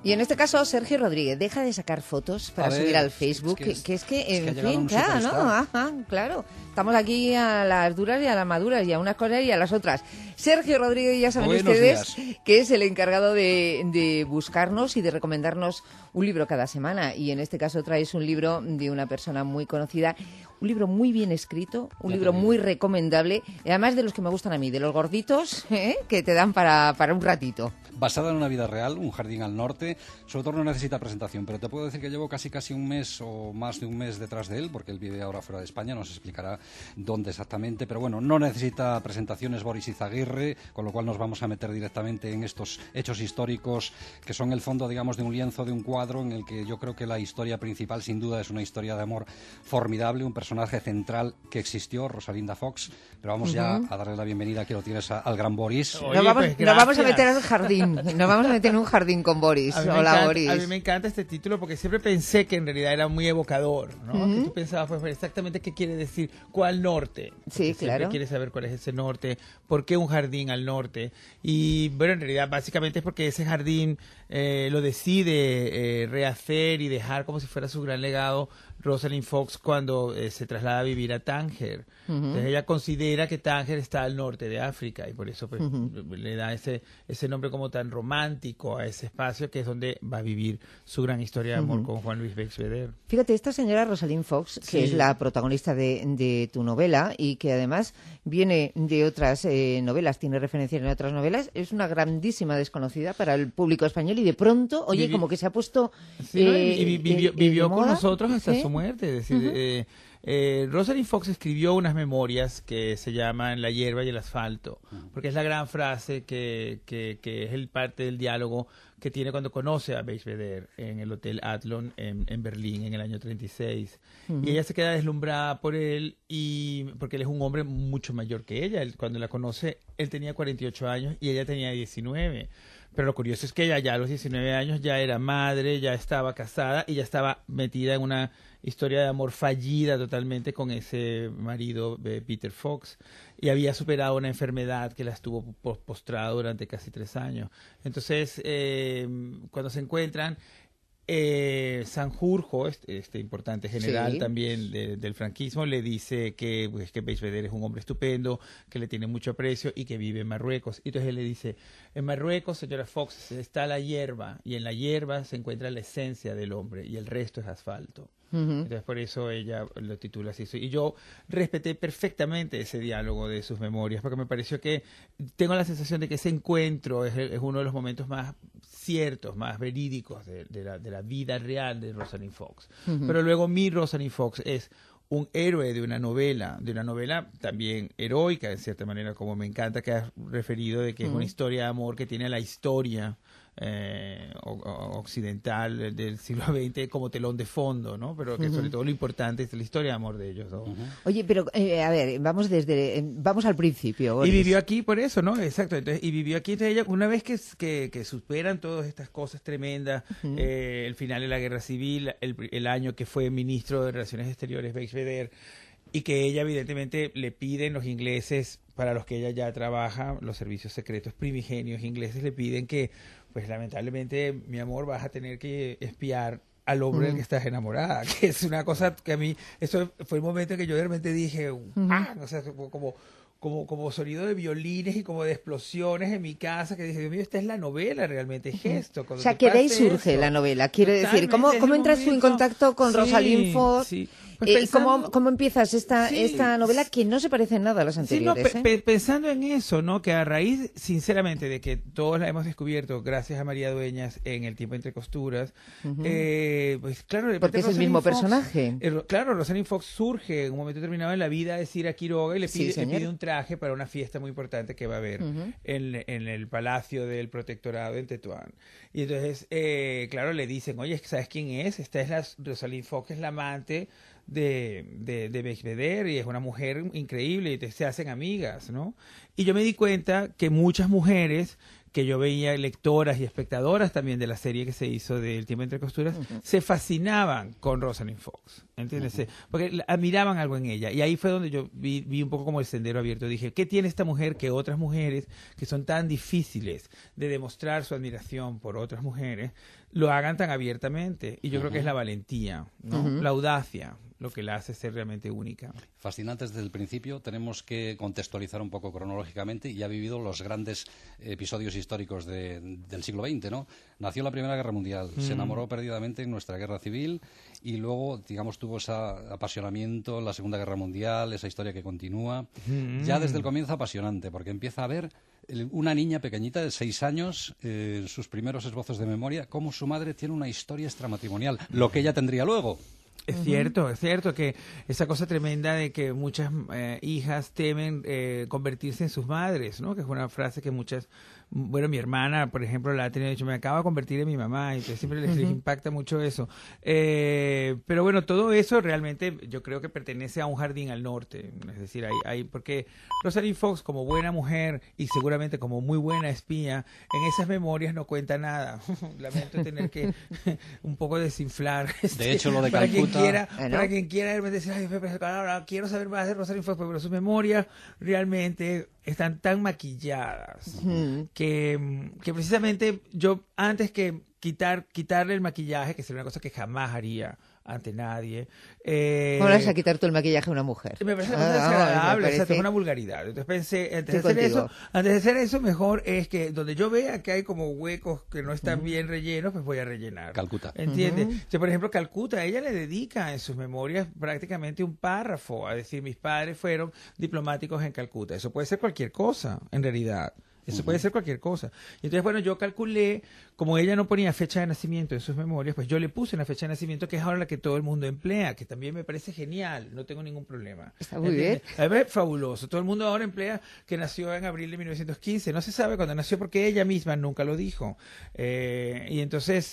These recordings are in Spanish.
Y en este caso, Sergio Rodríguez, deja de sacar fotos para subir al Facebook, en fin, claro, ¿no? Ajá, claro. Estamos aquí a las duras y a las maduras, y a unas cosas y a las otras. Sergio Rodríguez, ya saben ustedes que es el encargado de buscarnos y de recomendarnos un libro cada semana. Y en este caso traes un libro de una persona muy conocida, un libro muy bien escrito, un libro muy recomendable, y además de los que me gustan a mí, de los gorditos, que te dan para un ratito. Basada en una vida real, Un jardín al norte. Su autor no necesita presentación, pero te puedo decir que llevo casi un mes o más de un mes detrás de él, porque él vive ahora fuera de España, nos explicará dónde exactamente, pero bueno, no necesita presentaciones Boris Izaguirre, con lo cual nos vamos a meter directamente en estos hechos históricos que son el fondo, digamos, de un lienzo, de un cuadro, en el que yo creo que la historia principal, sin duda, es una historia de amor formidable, un personaje central que existió, Rosalinda Fox, pero vamos ya a darle la bienvenida, que lo tienes, al gran Boris. Oye, nos vamos a meter en el jardín. Nos vamos a meter en un jardín con Boris. Hola, Boris. A mí me encanta este título porque siempre pensé que en realidad era muy evocador, ¿no? Que tú pensabas, pues, exactamente qué quiere decir, cuál norte. Porque siempre quieres saber cuál es ese norte, por qué un jardín al norte. Y bueno, en realidad básicamente es porque ese jardín lo decide rehacer y dejar como si fuera su gran legado Rosalind Fox cuando se traslada a vivir a Tánger. Entonces ella considera que Tánger está al norte de África y por eso pues, le da ese nombre como tan romántico a ese espacio, que es donde va a vivir su gran historia de amor con Juan Luis Beigbeder. Fíjate, esta señora Rosalind Fox, que es la protagonista de tu novela y que además viene de otras novelas, tiene referencias en otras novelas, es una grandísima desconocida para el público español y de pronto, oye, como que se ha puesto... y vivió con nosotros hasta su muerte, es decir... Rosalind Fox escribió unas memorias que se llaman La hierba y el asfalto, porque es la gran frase que es el parte del diálogo que tiene cuando conoce a Beigbeder en el Hotel Adlon en Berlín en el año 36. Y ella se queda deslumbrada por él, porque él es un hombre mucho mayor que ella. Cuando la conoce, él tenía 48 años y ella tenía 19. Pero lo curioso es que ella ya a los 19 años ya era madre, ya estaba casada y ya estaba metida en una historia de amor fallida totalmente con ese marido Peter Fox, y había superado una enfermedad que la estuvo postrada durante casi 3 años. Entonces, cuando se encuentran, Sanjurjo, este importante general también del franquismo, le dice que Beigbeder es un hombre estupendo, que le tiene mucho aprecio y que vive en Marruecos. Y entonces él le dice, en Marruecos, señora Fox, está la hierba, y en la hierba se encuentra la esencia del hombre, y el resto es asfalto. Entonces por eso ella lo titula así. Y yo respeté perfectamente ese diálogo de sus memorias, porque me pareció que tengo la sensación de que ese encuentro es uno de los momentos más ciertos, más verídicos de la vida real de Rosalind Fox. Pero luego mi Rosalind Fox es un héroe de una novela también heroica, en cierta manera, como me encanta que has referido, de que es una historia de amor que tiene la historia occidental del siglo XX como telón de fondo, ¿no? Pero que sobre todo lo importante es la historia de amor de ellos dos. Oye, pero a ver, vamos al principio, Boris. Y vivió aquí por eso, ¿no? Exacto. Entonces, y vivió aquí, entonces ella, una vez que superan todas estas cosas tremendas, el final de la Guerra Civil, el año que fue ministro de Relaciones Exteriores Beigbeder, y que ella evidentemente le piden los ingleses, para los que ella ya trabaja, los servicios secretos primigenios ingleses, le piden que, pues lamentablemente, mi amor, vas a tener que espiar al hombre del que estás enamorada, que es una cosa que a mí, eso fue el momento en que yo de repente dije, o sea, como sonido de violines y como de explosiones en mi casa, que dije, Dios mío, esta es la novela realmente, es esto. O sea, que de ahí surge la novela, quiero decir, ¿cómo entras tú en contacto con Rosalind Fox? Sí. Pues ¿Cómo empiezas esta novela que no se parece en nada a las anteriores? Pensando en eso, ¿no? Que a raíz, sinceramente, de que todos la hemos descubierto gracias a María Dueñas en El tiempo entre costuras, pues claro... Porque es el mismo personaje. Claro, Rosalind Fox surge en un momento determinado en la vida de Cira Quiroga y le pide un traje para una fiesta muy importante que va a haber en el Palacio del Protectorado en Tetuán. Y entonces, claro, le dicen, oye, ¿sabes quién es? Esta es Rosalind Fox, es la amante de Beigbeder, y es una mujer increíble, y se hacen amigas, ¿no? Y yo me di cuenta que muchas mujeres que yo veía lectoras y espectadoras también de la serie que se hizo de El tiempo entre costuras, se fascinaban con Rosalind Fox, ¿entiendes? Porque admiraban algo en ella. Y ahí fue donde yo vi un poco como el sendero abierto. Dije, ¿qué tiene esta mujer que otras mujeres que son tan difíciles de demostrar su admiración por otras mujeres lo hagan tan abiertamente? Y yo creo que es la valentía, ¿no? La audacia, lo que la hace ser realmente única. Fascinante desde el principio. Tenemos que contextualizar un poco cronológicamente y ha vivido los grandes episodios históricos del siglo XX, ¿no? Nació en la Primera Guerra Mundial, se enamoró perdidamente en nuestra guerra civil y luego, digamos, tuvo ese apasionamiento en la Segunda Guerra Mundial, esa historia que continúa. Ya desde el comienzo apasionante, porque empieza a ver una niña pequeñita de 6 años, en sus primeros esbozos de memoria, cómo su madre tiene una historia extramatrimonial, lo que ella tendría luego. Es cierto que esa cosa tremenda de que muchas hijas temen convertirse en sus madres, ¿no? Que es una frase que muchas, bueno, mi hermana, por ejemplo, la ha tenido dicho, me acabo de convertir en mi mamá, y siempre les impacta mucho eso. Pero bueno, todo eso realmente yo creo que pertenece a un jardín al norte, es decir, porque Rosalind Fox, como buena mujer y seguramente como muy buena espía, en esas memorias no cuenta nada. Lamento tener que un poco desinflar. De hecho, lo de Calcuta... Para quien quiera decir, ay, ahora quiero saber más de Rosalind Fox, pero sus memorias realmente están tan maquilladas que precisamente yo, antes que quitarle el maquillaje, que sería una cosa que jamás haría ante nadie. ¿Cómo le vas a quitar tú el maquillaje a una mujer? Me parece una cosa desagradable, es una vulgaridad. Entonces pensé, antes de hacer eso, mejor es que donde yo vea que hay como huecos que no están bien rellenos, pues voy a rellenar. Calcuta. ¿Entiendes? Por ejemplo, Calcuta, ella le dedica en sus memorias prácticamente un párrafo a decir, mis padres fueron diplomáticos en Calcuta. Eso puede ser cualquier cosa, en realidad. Eso puede ser cualquier cosa. Y entonces, bueno, yo calculé, como ella no ponía fecha de nacimiento en sus memorias, pues yo le puse una fecha de nacimiento que es ahora la que todo el mundo emplea, que también me parece genial, no tengo ningún problema. Está muy bien. A ver, fabuloso. Todo el mundo ahora emplea que nació en abril de 1915. No se sabe cuándo nació porque ella misma nunca lo dijo. Y entonces,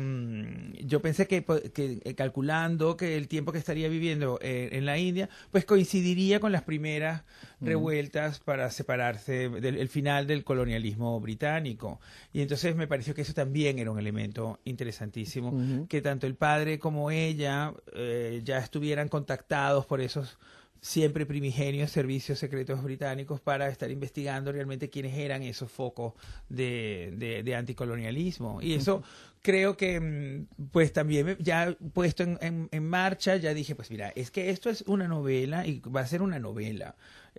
yo pensé que calculando que el tiempo que estaría viviendo en la India, pues coincidiría con las primeras revueltas para separarse del final del colonialismo británico. Y entonces me pareció que eso también era un elemento interesantísimo, que tanto el padre como ella ya estuvieran contactados por esos siempre primigenios servicios secretos británicos para estar investigando realmente quiénes eran esos focos de anticolonialismo. Y eso creo que pues también ya puesto en marcha, ya dije, pues mira, es que esto es una novela y va a ser una novela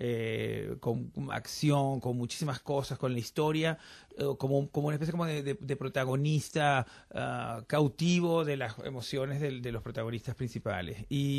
con acción, con muchísimas cosas, con la historia como una especie como de protagonista cautivo de las emociones de los protagonistas principales.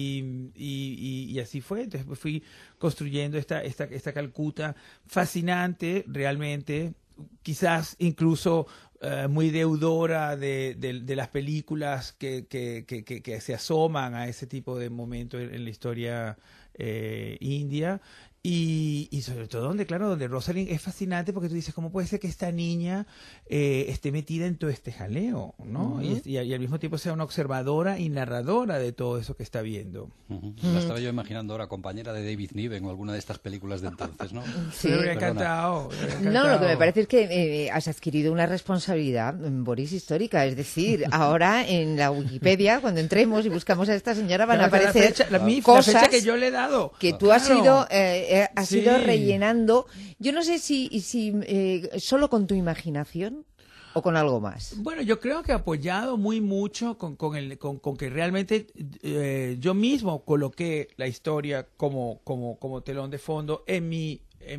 Y así fue. Entonces fui construyendo esta Calcuta fascinante, realmente, quizás incluso muy deudora de las películas que se asoman a ese tipo de momentos en la historia india. Y sobre todo donde Rosalind es fascinante porque tú dices, ¿cómo puede ser que esta niña esté metida en todo este jaleo, ¿no? Y al mismo tiempo sea una observadora y narradora de todo eso que está viendo. La estaba yo imaginando ahora compañera de David Niven o alguna de estas películas de entonces, ¿no? Sí, me hubiera encantado. No, lo que me parece es que has adquirido una responsabilidad, Boris, histórica. Es decir, ahora en la Wikipedia, cuando entremos y buscamos a esta señora, van a aparecer cosas la fecha que yo le he dado. Que tú has ido rellenando. Yo no sé si solo con tu imaginación o con algo más. Bueno, yo creo que he apoyado muy mucho con que realmente yo mismo coloqué la historia como telón de fondo en mi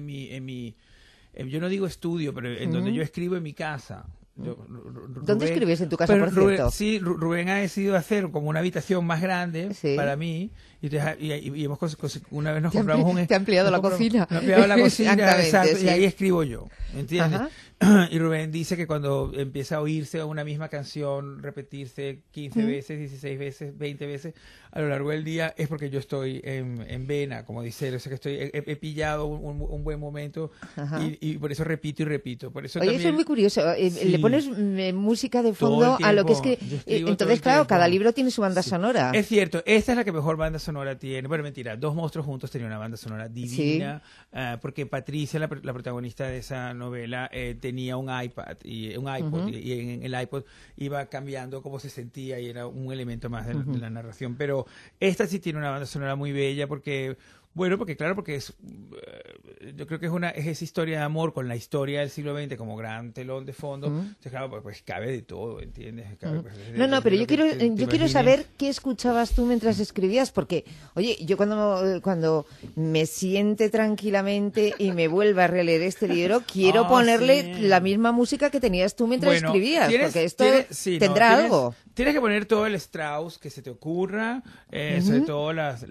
yo no digo estudio, pero en donde yo escribo en mi casa. ¿Dónde escribes en tu casa, por cierto? Rubén ha decidido hacer como una habitación más grande para mí y una vez nos compramos te ha ampliado la cocina. Nos ha ampliado la cocina, exacto, sí. Y ahí escribo yo, ¿entiendes? Ajá. Y Rubén dice que cuando empieza a oírse una misma canción repetirse 15 veces, 16 veces, 20 veces a lo largo del día es porque yo estoy en vena, como dice él, o sea que he pillado un buen momento y por eso repito y repito. Por eso Oye, también, eso es muy curioso. Le pones música de fondo a lo que es que... Entonces, claro, cada libro tiene su banda sonora. Es cierto, esta es la que mejor banda sonora tiene. Bueno, mentira, Dos monstruos juntos tenía una banda sonora divina, porque Patricia, la protagonista de esa novela, tenía un iPod, y en el iPod iba cambiando cómo se sentía y era un elemento más de la narración. Pero esta sí tiene una banda sonora muy bella porque... Bueno, porque claro, porque yo creo que es esa historia de amor con la historia del siglo XX como gran telón de fondo. Entonces, claro, pues cabe de todo, ¿entiendes? Cabe, pero yo quiero saber qué escuchabas tú mientras escribías, porque, oye, yo cuando me siente tranquilamente y me vuelva a releer este libro, quiero ponerle la misma música que tenías tú mientras escribías, porque esto tendrá algo. Tienes que poner todo el Strauss que se te ocurra, sobre todo las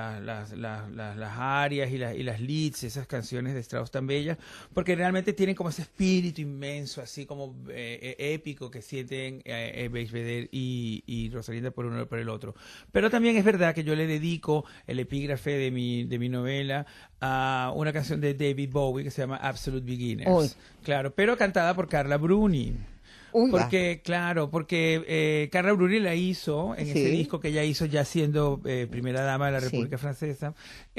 arias y las leads, esas canciones de Strauss tan bellas, porque realmente tienen como ese espíritu inmenso, así como épico que sienten Belvedere y Rosalinda por uno y por el otro. Pero también es verdad que yo le dedico el epígrafe de mi novela a una canción de David Bowie que se llama Absolute Beginners. Claro, pero cantada por Carla Bruni. Porque Carla Bruni la hizo en ese disco que ella hizo ya siendo primera dama de la República Francesa,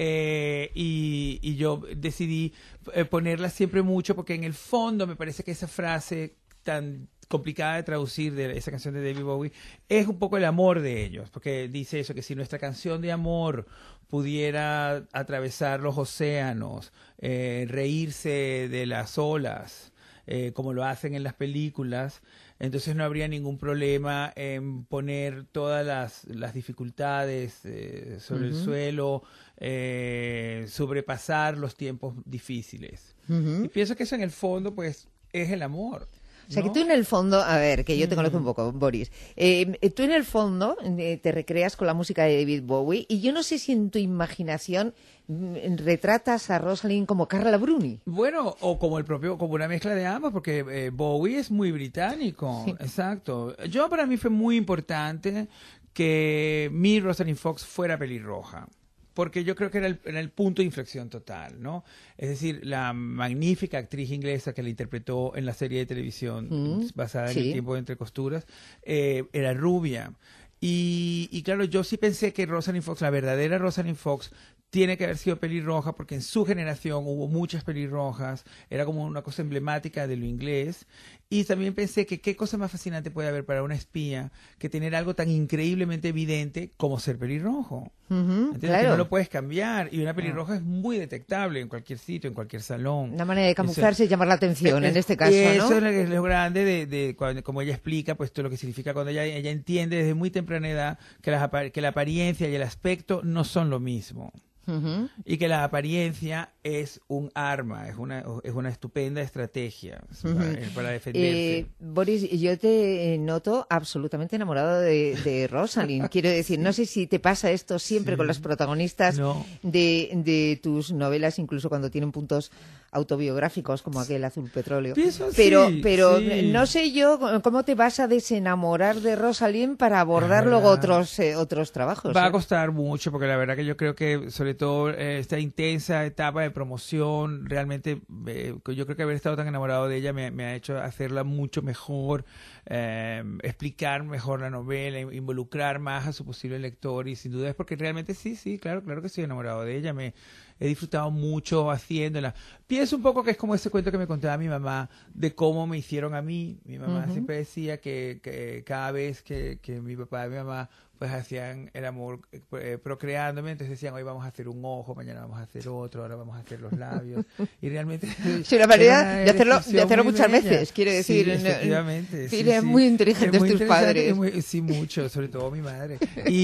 y yo decidí ponerla siempre mucho porque en el fondo me parece que esa frase tan complicada de traducir de esa canción de David Bowie es un poco el amor de ellos, porque dice eso, que si nuestra canción de amor pudiera atravesar los océanos, reírse de las olas, como lo hacen en las películas, entonces no habría ningún problema en poner todas las dificultades sobre el suelo, sobrepasar los tiempos difíciles. Y pienso que eso en el fondo pues es el amor. O sea, que tú en el fondo, a ver, que yo te conozco un poco, Boris, tú en el fondo te recreas con la música de David Bowie y yo no sé si en tu imaginación retratas a Rosalind como Carla Bruni. Bueno, o como como una mezcla de ambas, porque Bowie es muy británico, exacto. Para mí fue muy importante que mi Rosalind Fox fuera pelirroja, porque yo creo que era el punto de inflexión total, ¿no? Es decir, la magnífica actriz inglesa que la interpretó en la serie de televisión basada en El tiempo de entre costuras, era rubia. Y claro, yo sí pensé que Rosalind Fox, la verdadera Rosalind Fox, tiene que haber sido pelirroja porque en su generación hubo muchas pelirrojas, era como una cosa emblemática de lo inglés. Y también pensé que qué cosa más fascinante puede haber para una espía que tener algo tan increíblemente evidente como ser pelirrojo. Entonces, que no lo puedes cambiar. Y una pelirroja es muy detectable en cualquier sitio, en cualquier salón. Una manera de camuflarse y llamar la atención en este caso, ¿no? Eso es lo grande de como ella explica, pues todo lo que significa cuando ella entiende desde muy temprana edad que la apariencia y el aspecto no son lo mismo. Y que la apariencia es un arma, es una estupenda estrategia para defenderse. Boris, yo te noto absolutamente enamorado de Rosalind. Quiero decir, no sé si te pasa esto siempre con los protagonistas de tus novelas, incluso cuando tienen puntos autobiográficos como aquel Azul Petróleo. Pero no sé yo cómo te vas a desenamorar de Rosalind para abordar luego otros trabajos. Va a costar mucho porque la verdad que yo creo que sobre todo esta intensa etapa de promoción, realmente yo creo que haber estado tan enamorado de ella me ha hecho hacerla mucho mejor, explicar mejor la novela, involucrar más a su posible lector, y sin duda es porque realmente claro que estoy enamorado de ella, he disfrutado mucho haciéndola. Pienso un poco que es como ese cuento que me contaba mi mamá de cómo me hicieron a mí. Mi mamá siempre decía que cada vez que mi papá y mi mamá pues hacían el amor procreándome, entonces decían, hoy vamos a hacer un ojo, mañana vamos a hacer otro, ahora vamos a hacer los labios. Y realmente... Sí, una manera de hacerlo muchas veces, quiero decir. Sí, efectivamente. Es muy inteligentes tus padres. Sí, mucho, sobre todo mi madre.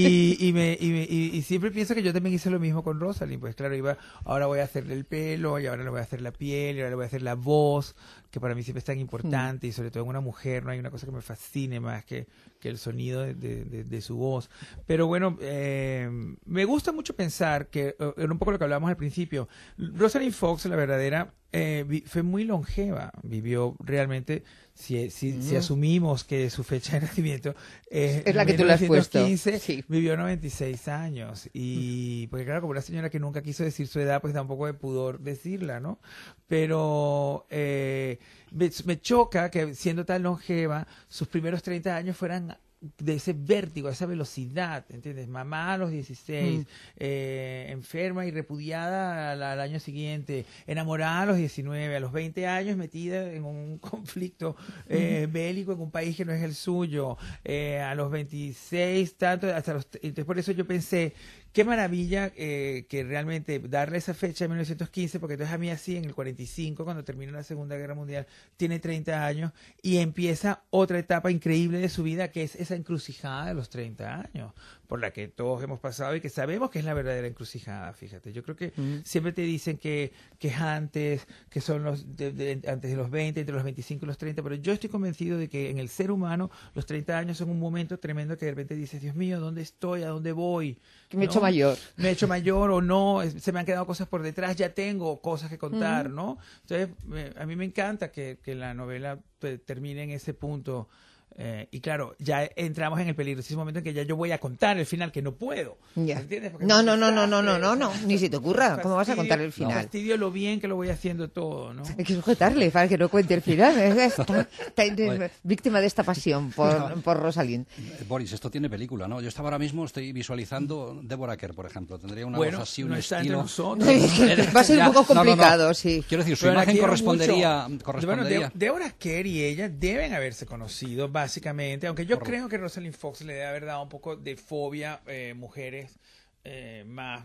Y siempre pienso que yo también hice lo mismo con Rosalind, pues claro, ahora voy a hacerle el pelo, y ahora le voy a hacer la piel, y ahora le voy a hacer la voz, que para mí siempre es tan importante, y sobre todo en una mujer no hay una cosa que me fascine más que el sonido de su voz. Pero bueno, me gusta mucho pensar que, era un poco lo que hablábamos al principio, Rosalind Fox, la verdadera, fue muy longeva, vivió realmente, si asumimos que su fecha de nacimiento es la que tú le has puesto, sí. Vivió 96 años, y porque claro, como una señora que nunca quiso decir su edad, pues da un poco de pudor decirla, ¿no? Pero me choca que siendo tan longeva, sus primeros 30 años fueran de ese vértigo, esa velocidad, ¿entiendes? Mamá a los 16, enferma y repudiada al año siguiente, enamorada a los 19, a los 20 años metida en un conflicto bélico en un país que no es el suyo, a los 26, tanto, entonces por eso yo pensé, qué maravilla que realmente darle esa fecha de 1915, porque entonces a mí así en el 45, cuando termina la Segunda Guerra Mundial, tiene 30 años y empieza otra etapa increíble de su vida, que es esa encrucijada de los 30 años, por la que todos hemos pasado y que sabemos que es la verdadera encrucijada, fíjate. Yo creo que siempre te dicen que es antes, que son antes de los 20, entre los 25 y los 30, pero yo estoy convencido de que en el ser humano los 30 años son un momento tremendo que de repente dices, Dios mío, ¿dónde estoy? ¿A dónde voy? Que me he hecho mayor. Me he hecho mayor o no, se me han quedado cosas por detrás, ya tengo cosas que contar, ¿no? Entonces, a mí me encanta que la novela termine en ese punto. Y claro, ya entramos en el peligrosísimo momento en que ya yo voy a contar el final, que no puedo. Ya. ¿Entiendes? Porque No, ni se te ocurra. ¿Cómo vas a contar el final? Fastidio lo bien que lo voy haciendo todo, ¿no? Hay que sujetarle para que no cuente el final. Está víctima de esta pasión por Rosalind. Boris, esto tiene película, ¿no? Yo ahora mismo estoy visualizando Deborah Kerr, por ejemplo. Tendría una voz así, un estilo. Va a ser un poco complicado, sí. Quiero decir, su imagen correspondería. Bueno, Deborah Kerr y ella deben haberse conocido básicamente, aunque yo creo que Rosalind Fox le debe haber dado un poco de fobia mujeres más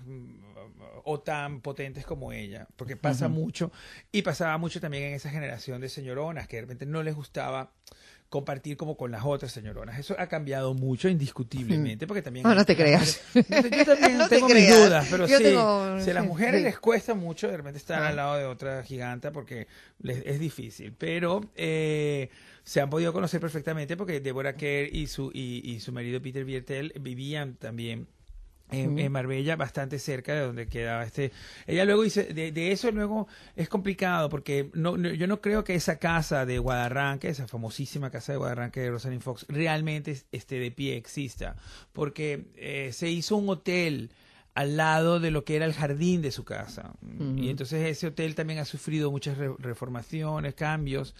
o tan potentes como ella, porque pasa mucho, y pasaba mucho también en esa generación de señoronas que de repente no les gustaba compartir como con las otras señoronas. Eso ha cambiado mucho, indiscutiblemente, porque también... No te creas. Yo también tengo mis dudas, pero si a las mujeres les cuesta mucho de repente estar al lado de otra giganta, porque es difícil, pero se han podido conocer perfectamente, porque Deborah Kerr y su marido Peter Viertel vivían también en Marbella, bastante cerca de donde quedaba ella luego dice, de eso luego es complicado, porque yo no creo que esa casa de Guadarranque, esa famosísima casa de Guadarranque de Rosalind Fox, realmente esté de pie, exista, porque se hizo un hotel al lado de lo que era el jardín de su casa, y entonces ese hotel también ha sufrido muchas reformaciones, cambios,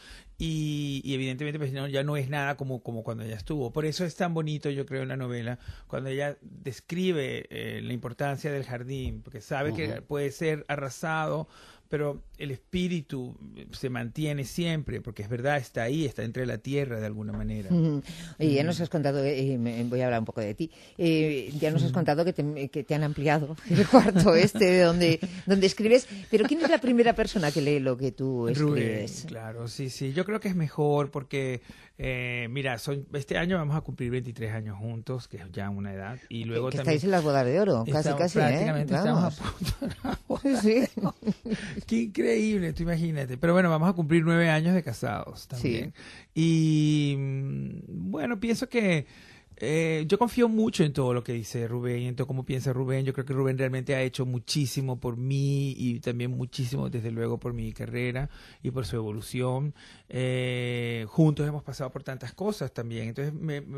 y evidentemente pues ya no es nada como cuando ella estuvo. Por eso es tan bonito, yo creo, en la novela, cuando ella describe la importancia del jardín, porque sabe que puede ser arrasado, pero el espíritu se mantiene siempre, porque es verdad, está ahí, está entre la tierra de alguna manera. Oye, ya nos has contado, voy a hablar un poco de ti, ya nos has contado que te han ampliado el cuarto donde escribes, pero ¿quién es la primera persona que lee lo que tú escribes? Rubén, claro, sí, yo creo que es mejor porque, mira, este año vamos a cumplir 23 años juntos, que es ya una edad, y luego que también... estáis en las bodas de oro, casi, prácticamente estamos a punto de las bodas de oro. Qué increíble, tú imagínate. Pero bueno, vamos a cumplir 9 años de casados también. Sí. Y bueno, pienso que yo confío mucho en todo lo que dice Rubén, en todo cómo piensa Rubén. Yo creo que Rubén realmente ha hecho muchísimo por mí y también muchísimo, desde luego, por mi carrera y por su evolución. Juntos hemos pasado por tantas cosas también. Entonces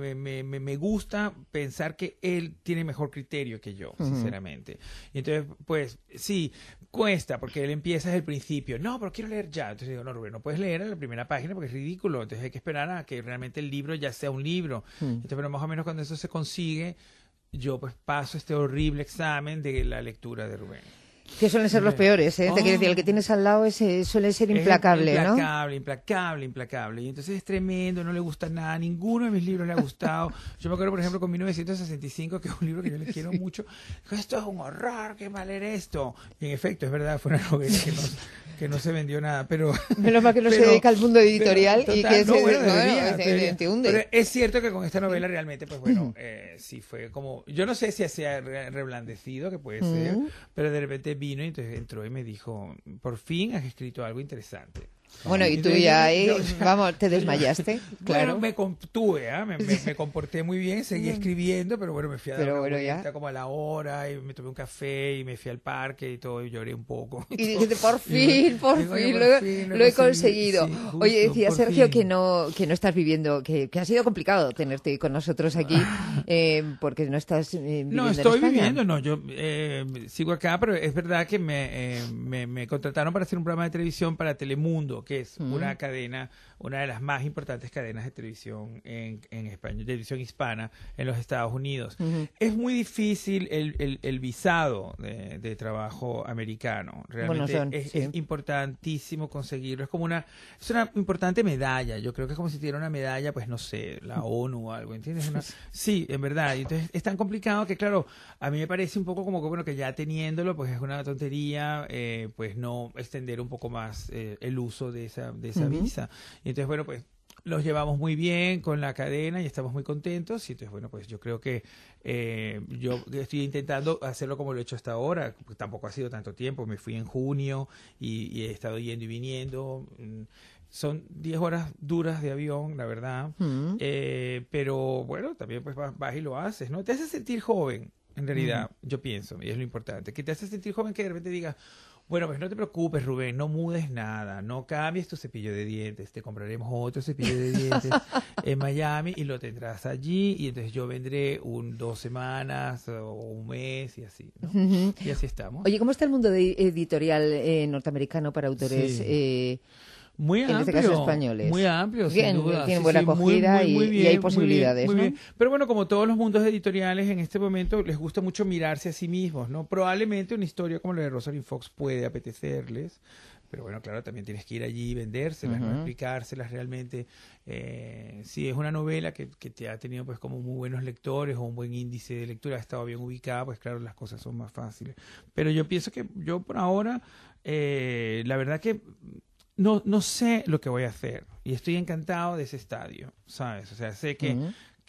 me gusta pensar que él tiene mejor criterio que yo, sinceramente. Y entonces, pues, sí, cuesta, porque él empieza desde el principio. No, pero quiero leer ya. Entonces digo, no, Rubén, no puedes leer en la primera página porque es ridículo. Entonces hay que esperar a que realmente el libro ya sea un libro. Entonces, pero más o menos cuando eso se consigue, yo pues paso este horrible examen de la lectura de Rubén. Que suelen ser los peores, ¿eh? Te quiero decir, el que tienes al lado suele ser implacable, ¿no? Implacable. Y entonces es tremendo, no le gusta nada, ninguno de mis libros le ha gustado. Yo me acuerdo, por ejemplo, con 1965, que es un libro que yo le quiero mucho. Esto es un horror, qué mal era esto. Y en efecto, es verdad, fue una novela que no se vendió nada, pero... Menos mal que no se dedica al mundo editorial y que te hunde. Pero es cierto que con esta novela realmente, pues bueno, sí fue como... Yo no sé si se ha reblandecido, que puede ser, pero de repente vino y entonces entró y me dijo, por fin has escrito algo interesante. Bueno, y tú ya ahí, vamos, te desmayaste, claro. Bueno, me contuve, me comporté muy bien, seguí escribiendo, pero bueno, me fui a dar una vuelta como a la hora, y me tomé un café, y me fui al parque y todo, y lloré un poco. Y dijiste, por fin, lo he conseguido. Sí, justo, oye, decía Sergio que no estás viviendo, que ha sido complicado tenerte con nosotros aquí, porque no estás viviendo No, estoy en España. viviendo, no, yo sigo acá, pero es verdad que me contrataron para hacer un programa de televisión para Telemundo, que es una cadena, una de las más importantes cadenas de televisión en España, televisión hispana en los Estados Unidos. Es muy difícil el visado de trabajo americano. Realmente es importantísimo conseguirlo. Es una importante medalla. Yo creo que es como si tuviera una medalla, pues no sé, la ONU o algo, ¿entiendes? Sí, en verdad. Entonces es tan complicado que, claro, a mí me parece un poco como que, bueno, que ya teniéndolo, pues es una tontería, pues no extender un poco más el uso de esa visa. Y entonces, bueno, pues los llevamos muy bien con la cadena y estamos muy contentos. Y entonces, bueno, pues yo creo que yo estoy intentando hacerlo como lo he hecho hasta ahora. Tampoco ha sido tanto tiempo. Me fui en junio y he estado yendo y viniendo. Son 10 horas duras de avión, la verdad. Pero bueno, también pues vas y lo haces, ¿no? Te hace sentir joven, en realidad, yo pienso, y es lo importante. Que te hace sentir joven, que de repente digas, bueno, pues no te preocupes, Rubén, no mudes nada, no cambies tu cepillo de dientes, te compraremos otro cepillo de dientes en Miami y lo tendrás allí, y entonces yo vendré 2 semanas o un mes y así, ¿no? Y así estamos. Oye, ¿cómo está el mundo editorial norteamericano para autores? Sí. Muy amplio, en este caso españoles. Muy amplio, bien, sin duda. Tienen buena acogida muy bien, y hay posibilidades, muy ¿no? bien. Pero bueno, como todos los mundos editoriales en este momento, les gusta mucho mirarse a sí mismos, ¿no? Probablemente una historia como la de Rosalind Fox puede apetecerles, pero bueno, claro, también tienes que ir allí y vendérselas, ¿no? Explicárselas realmente. Si es una novela que te ha tenido pues como muy buenos lectores o un buen índice de lectura, ha estado bien ubicada, pues claro, las cosas son más fáciles. Pero yo pienso que yo por ahora, la verdad que no sé lo que voy a hacer y estoy encantado de ese estadio, ¿sabes? O sea, sé que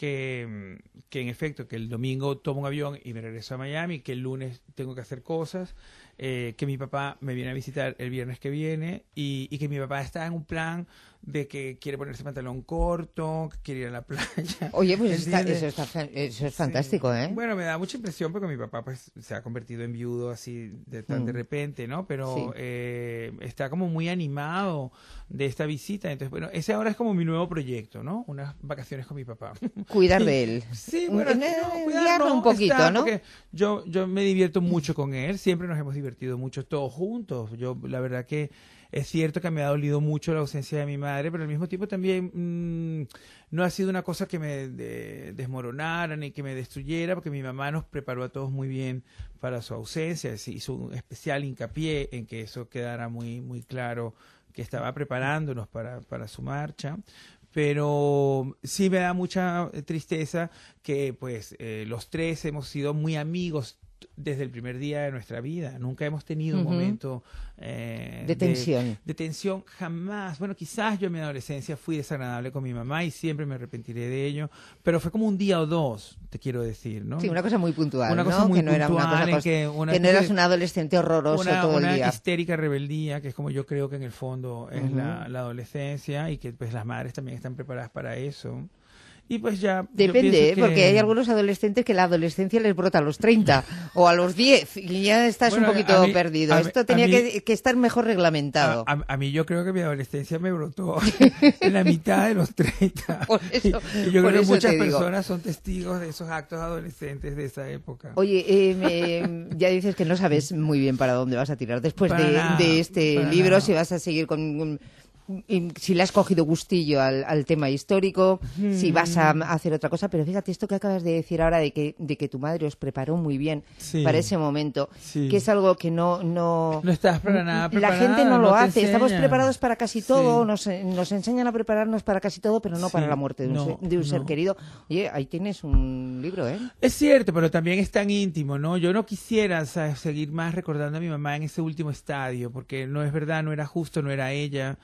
en efecto, que el domingo tomo un avión y me regreso a Miami, que el lunes tengo que hacer cosas, que mi papá me viene a visitar el viernes que viene y que mi papá está en un plan de que quiere ponerse pantalón corto, que quiere ir a la playa. Oye, pues eso es fantástico, ¿eh? Bueno, me da mucha impresión porque mi papá pues se ha convertido en viudo así de repente, ¿no? Pero está como muy animado de esta visita. Entonces, bueno, ese ahora es como mi nuevo proyecto, ¿no? Unas vacaciones con mi papá. Cuidar de él. Sí, bueno, cuidarlo un poquito, ¿no? Porque yo me divierto mucho con él. Siempre nos hemos divertido mucho todos juntos. Yo, la verdad que es cierto que me ha dolido mucho la ausencia de mi madre, pero al mismo tiempo también no ha sido una cosa que me desmoronara ni que me destruyera, porque mi mamá nos preparó a todos muy bien para su ausencia. Hizo un especial hincapié en que eso quedara muy, muy claro, que estaba preparándonos para su marcha. Pero sí me da mucha tristeza que pues los tres hemos sido muy amigos desde el primer día de nuestra vida. Nunca hemos tenido un momento de tensión. De tensión, jamás. Bueno, quizás yo en mi adolescencia fui desagradable con mi mamá y siempre me arrepentiré de ello, pero fue como un día o dos, te quiero decir, ¿no? Sí, una cosa muy puntual, una cosa ¿no? muy que no puntual, era una cosa que no eras un adolescente horroroso todo el día. Una histérica rebeldía, que es como yo creo que en el fondo es la adolescencia, y que pues las madres también están preparadas para eso. Y pues ya... Depende, porque hay algunos adolescentes que la adolescencia les brota a los 30 o a los 10 y ya estás un poquito perdido. Esto tenía que estar mejor reglamentado. A mí yo creo que mi adolescencia me brotó en la mitad de los 30. Por eso, y yo creo que muchas personas son testigos de esos actos adolescentes de esa época. Oye, ya dices que no sabes muy bien para dónde vas a tirar después de este libro, si vas a seguir con... si le has cogido gustillo al tema histórico, si vas a hacer otra cosa, pero fíjate esto que acabas de decir ahora de que tu madre os preparó muy bien para ese momento, que es algo que no estás para nada preparada, la gente no lo hace. Estamos preparados para casi todo, nos enseñan a prepararnos para casi todo, pero no para la muerte de un ser querido. Oye, ahí tienes un libro, ¿eh? Es cierto, pero también es tan íntimo, ¿no? Yo no quisiera, ¿sabes?, seguir más recordando a mi mamá en ese último estadio, porque no es verdad, no era justo, no era ella.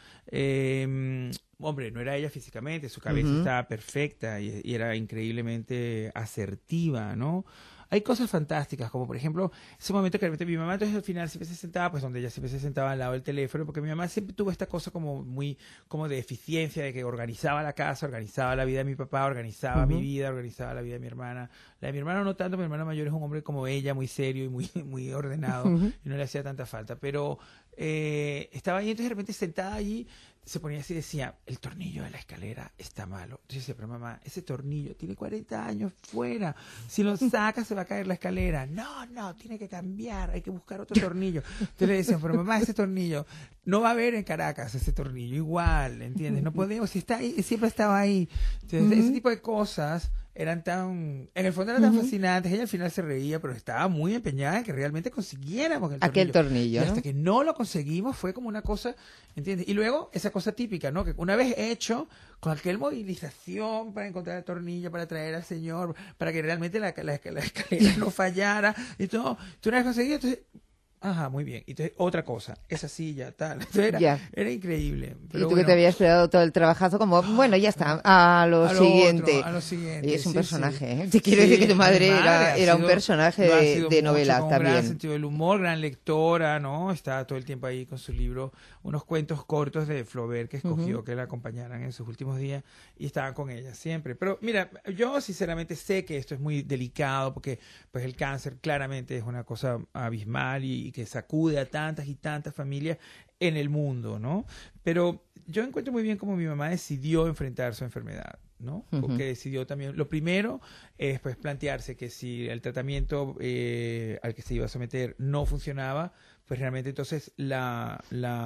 Hombre, no era ella físicamente, su cabeza estaba perfecta y era increíblemente asertiva, ¿no? hay cosas fantásticas, como por ejemplo, ese momento que de repente mi mamá entonces al final siempre se sentaba, pues donde ella siempre se sentaba al lado del teléfono, porque mi mamá siempre tuvo esta cosa como muy, como de eficiencia, de que organizaba la casa, organizaba la vida de mi papá, organizaba mi vida, organizaba la vida de mi hermana. La de mi hermana no tanto, mi hermana mayor es un hombre como ella, muy serio y muy ordenado, y no le hacía tanta falta, pero estaba ahí, entonces de repente sentada allí, se ponía así y decía, el tornillo de la escalera está malo. Entonces decía, pero mamá, ese tornillo tiene 40 años fuera, si lo sacas se va a caer la escalera. No, tiene que cambiar, hay que buscar otro tornillo. Entonces le decían, pero mamá, ese tornillo no va a haber en Caracas, ese tornillo, igual, ¿entiendes? No podemos, si está ahí, siempre estaba ahí. Entonces ese tipo de cosas eran en el fondo eran tan fascinantes. Ella al final se reía, pero estaba muy empeñada en que realmente consiguiéramos aquel tornillo. Y hasta que no lo conseguimos fue como una cosa, ¿entiendes? Y luego esa cosa típica, ¿no? Que una vez hecho, con aquel movilización para encontrar el tornillo, para traer al señor, para que realmente la escalera no fallara, y todo, tú una vez conseguido, entonces... Ajá, muy bien. Y entonces, otra cosa, esa silla, tal. Entonces era increíble. Pero y tú que te habías esperado todo el trabajazo, como, bueno, ya está, a lo siguiente. A lo siguiente. Y es un personaje, ¿eh? Te quiero decir que tu madre era un personaje de novela con también. Gran sentido del humor, gran lectora, ¿no? Está todo el tiempo ahí con su libro, unos cuentos cortos de Flaubert que escogió que la acompañaran en sus últimos días y estaban con ella siempre. Pero mira, yo sinceramente sé que esto es muy delicado porque pues el cáncer claramente es una cosa abismal y que sacude a tantas y tantas familias en el mundo, ¿no? Pero yo encuentro muy bien cómo mi mamá decidió enfrentar su enfermedad, ¿no? Porque decidió también, lo primero es pues plantearse que si el tratamiento al que se iba a someter no funcionaba, pues realmente entonces la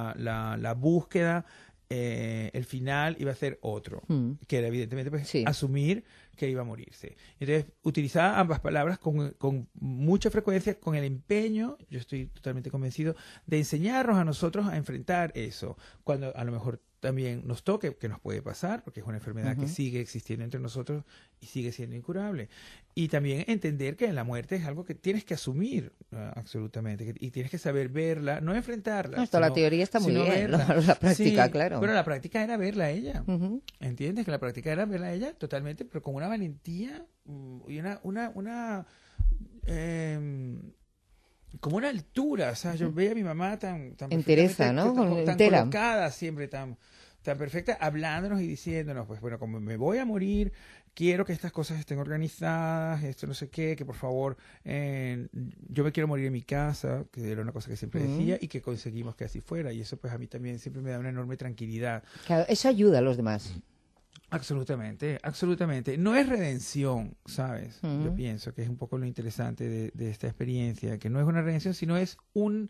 búsqueda, el final iba a ser otro, que era evidentemente pues asumir que iba a morirse. Entonces utilizaba ambas palabras con mucha frecuencia, con el empeño, yo estoy totalmente convencido, de enseñarnos a nosotros a enfrentar eso, cuando a lo mejor también nos toque, que nos puede pasar, porque es una enfermedad que sigue existiendo entre nosotros y sigue siendo incurable. Y también entender que la muerte es algo que tienes que asumir absolutamente, y tienes que saber verla, no enfrentarla. Esto, la teoría está muy bien, la práctica, claro. Bueno, la práctica era verla a ella, ¿entiendes? Que la práctica era verla a ella totalmente, pero con una valentía y como una altura, o sea, yo veía a mi mamá tan entereza, ¿no? Tan colocada siempre, tan perfecta, hablándonos y diciéndonos, pues bueno, como me voy a morir, quiero que estas cosas estén organizadas, esto no sé qué, que por favor, yo me quiero morir en mi casa, que era una cosa que siempre decía, y que conseguimos que así fuera, y eso pues a mí también siempre me da una enorme tranquilidad. Claro, eso ayuda a los demás. Absolutamente, absolutamente. No es redención, ¿sabes? Yo pienso que es un poco lo interesante de esta experiencia, que no es una redención, sino es un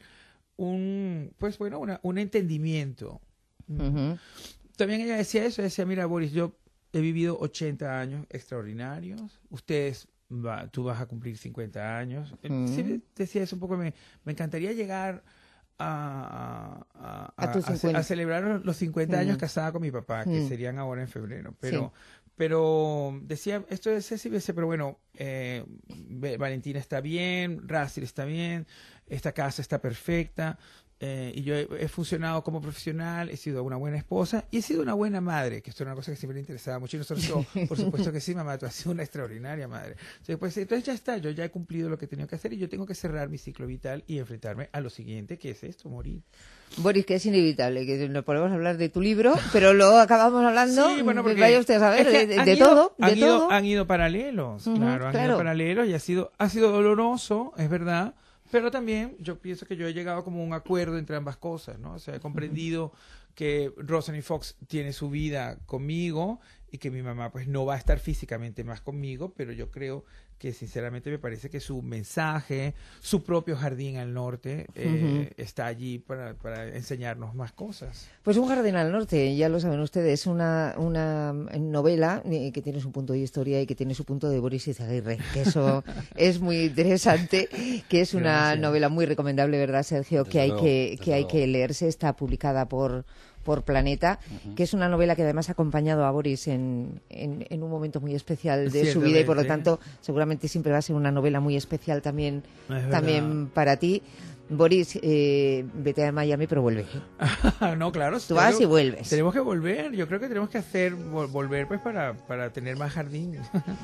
entendimiento. También ella decía eso, decía, mira, Boris, yo he vivido 80 años extraordinarios, tú vas a cumplir 50 años. Sí, decía eso un poco, me encantaría llegar a celebrar los 50 años casada con mi papá, que serían ahora en febrero, pero decía, esto es Cecilia, pero bueno, Valentina está bien, Racil está bien, esta casa está perfecta, y yo he funcionado como profesional, he sido una buena esposa y he sido una buena madre, que esto es una cosa que siempre me interesaba mucho, y nosotros, por supuesto que sí, mamá, tú has sido una extraordinaria madre. Entonces ya está, yo ya he cumplido lo que tenía que hacer y yo tengo que cerrar mi ciclo vital y enfrentarme a lo siguiente, que es esto, morir. Boris, que es inevitable, que nos podemos hablar de tu libro, pero luego acabamos hablando, porque vaya usted a saber, de todo. Han ido paralelos, claro, han ido paralelos y ha sido doloroso, es verdad. Pero también yo pienso que yo he llegado como a un acuerdo entre ambas cosas, ¿no? O sea, he comprendido que Rosalind Fox tiene su vida conmigo y que mi mamá pues no va a estar físicamente más conmigo, pero yo creo que sinceramente me parece que su mensaje, su propio jardín al norte, está allí para enseñarnos más cosas. Pues Un jardín al norte, ya lo saben ustedes, una novela que tiene su punto de historia y que tiene su punto de Boris Izaguirre, que eso es muy interesante, que es una novela muy recomendable, ¿verdad, Sergio? Que hay que leerse, está publicada por Planeta, que es una novela que además ha acompañado a Boris en un momento muy especial de su vida y por lo tanto seguramente siempre va a ser una novela muy especial también para ti. Boris, vete a Miami, pero vuelve. No, claro. Tú vas y vuelves. Tenemos que volver. Yo creo que tenemos que volver pues para tener más jardín.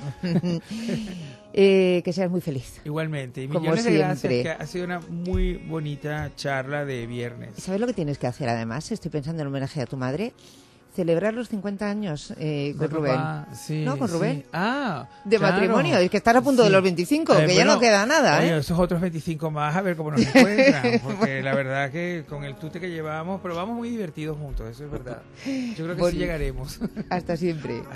Que seas muy feliz. Igualmente. Y como millones siempre. de gracias. Que ha sido una muy bonita charla de viernes. ¿Sabes lo que tienes que hacer además? Estoy pensando en homenaje a tu madre. Celebrar los 50 años con Rubén. Sí, ¿No? Con Rubén. Sí. Ah, de claro. matrimonio. Es que estás a punto de los 25, que ya no queda nada. Oye, esos otros 25 más, a ver cómo nos encuentran. Porque la verdad que con el tute que llevamos, pero vamos muy divertidos juntos, eso es verdad. Yo creo que sí llegaremos. Hasta siempre.